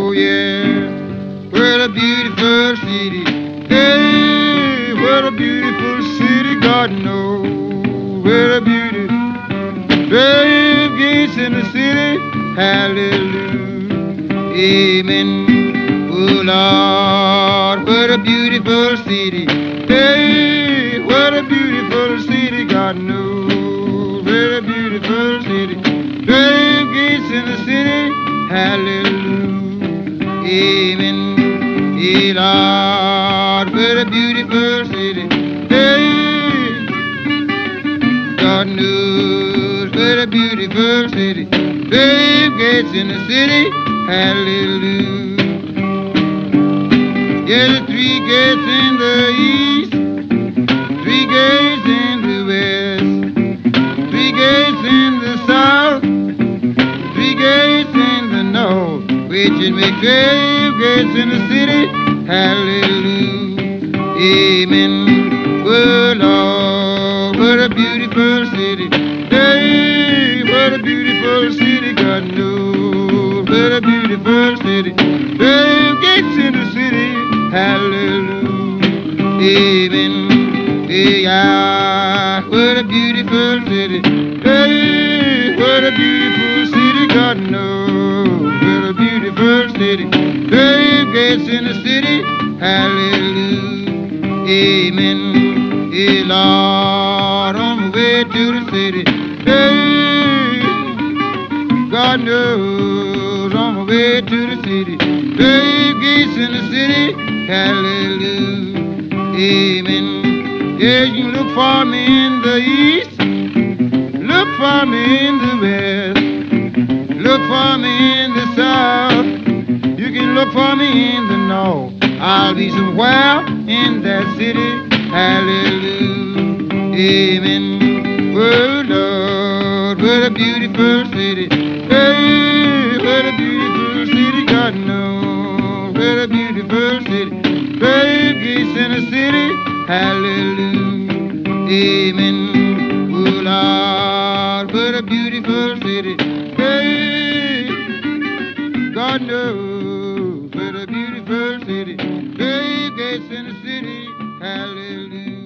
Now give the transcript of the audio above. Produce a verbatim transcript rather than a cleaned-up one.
Oh yeah, what a beautiful city. Hey, what a beautiful city, God knows. What a beauty. Brave gates in the city, hallelujah, amen. Oh Lord, what a beautiful city. Hey, what a beautiful city, God knows. What a beautiful city. Brave gates in the city, hallelujah, amen. Hey Lord, what a beautiful city. Hey, God knows what a beautiful city. Brave gates in the city, hallelujah. Yeah, the three gates in the east, three gates in the west, three gates in the south, three gates in the north, which it makes twelve gates in the city, hallelujah, amen. Oh Lord, what a beautiful city. Hey, what a beautiful city, God knows. What a beautiful city. Twelve gates in the city, hallelujah, amen. Hey, ah, what a beautiful city. Hey, what a beautiful city, God knows. What a beautiful city. Twelve gates in the city, hallelujah, amen. Hey, Lord, on my way to the city. Hey, God knows, on my way to the city. Brave gates in the city, hallelujah, amen. Yeah, you can look for me in the east, look for me in the west, look for me in the south. You can look for me in the north. I'll be somewhere in that city, hallelujah, amen. Oh Lord, what a beautiful city. Hey, what a beautiful city, God knows. What a beautiful city. Brave gates in the city, hallelujah, amen. Oh Lord, what a beautiful city. Hey, God knows. What a beautiful city. Brave gates in the city, hallelujah.